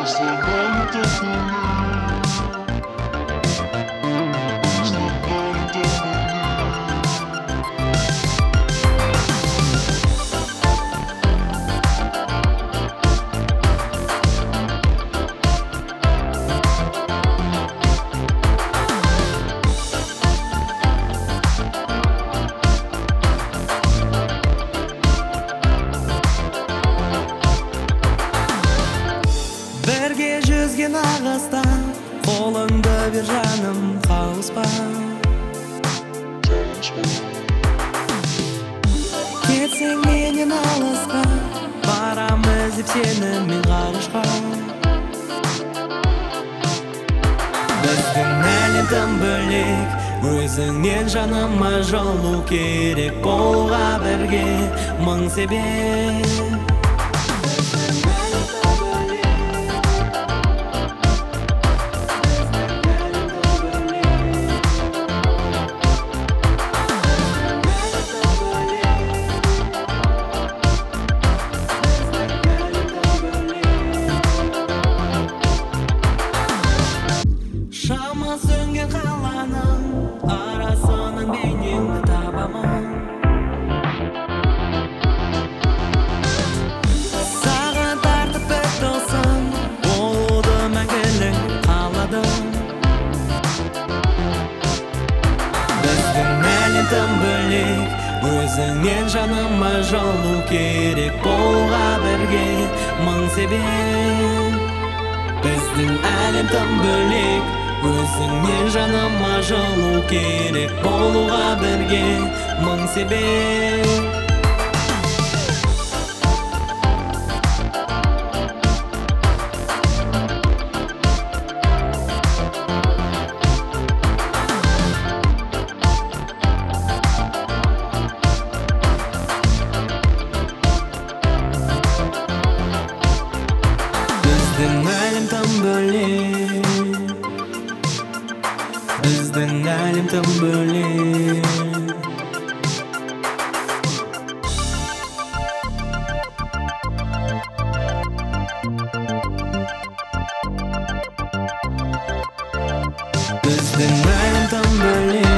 Birge жүзген ағаста қолыңды бер жаным, қалыспа. Кетсең менен алысқа, барам іздеп сені мен ғарышқа. Біздің әлем тым бөлек, өзіңнен жаныма жолу керек. Болуға бірге мың себеп. Шама сөнген қаланың арасының бейнеңді табамын. Саған тартып бір тылсым, болуды мәңгілік қаладым. Біздің әлем тым бөлек, өзіңнен жаныма жолу керек. Болуға бірге мың себеп. Біздің әлем тым бөлек, өзіңнен жаныма жолу керек. Болуға бірге мың себеп. Біздің әлем тым бөлек, біздің әлем тым бөлек. Біздің әлем тым бөлек.